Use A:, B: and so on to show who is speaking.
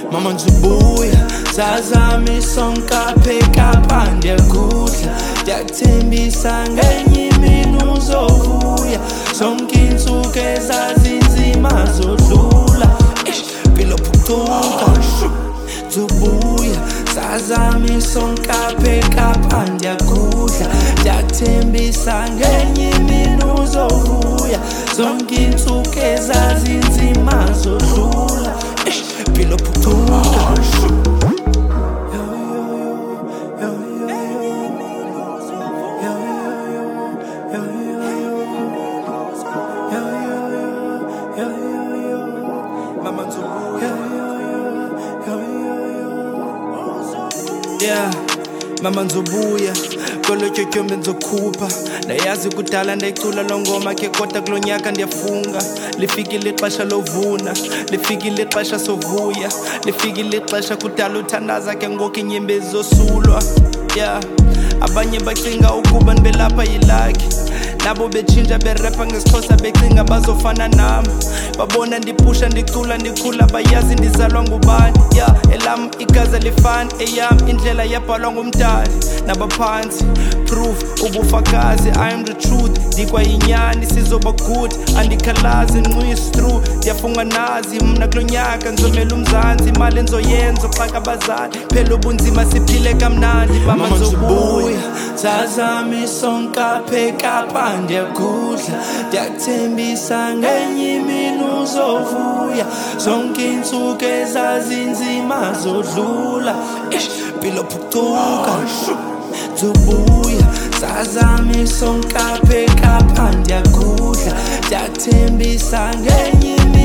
A: Mama ngizobuya sazami sonkaphe kapha ndiyakudla ndiyakuthembisa ngenye imini uzovuya zonke insuku ezazinzima zodlula philo phucuka ngizobuya sazami sonkaphe kapha ndiyakudla ndiyakuthembisa ngenye imini uzovuya zonke insuku ezazinzima zodlula philo phucuka Yeah, mama ngizobuya kolo tyotyombe ngizokhupha ndayazi kudala ndayicula lo ngoma ke kodwa kulo nyaka ndiyafunga lifikile ixesha lovuna lifikile ixesha sovuya lifikile ixesha kudala uthandaza ke ngoku inyembezi zosulwa yeah abanye bacinga ukuba ndibelapha yilakhi nabo betshintsha berapha ngesixhosa becinga bazofana nami babona ndipusha ndicula ndikhula bayazi ndizalwa ngubani yeah elam igazi lifani eyam indlela yabhalwa ngumdali nabaphantsi proof ubufakazi I am the truth ndikwayinyani sizoba good andikhalazi nqwisi through ndiyafunga nazi mna kulo nyaka ngizomela umzantsi imali enzoyenza xaka abazali phela ubunzima siphile kamnandi mama ngizobuya sazami sonkaphe kapha ndiyakudla ndiyakuthembisa ngenye imini uzovuya zonke insuku ezazinzima zodlula philo phucuka ngizobuya sazami sonkaphe kapha ndiyakudla ndiyakuthembisa ngenye imini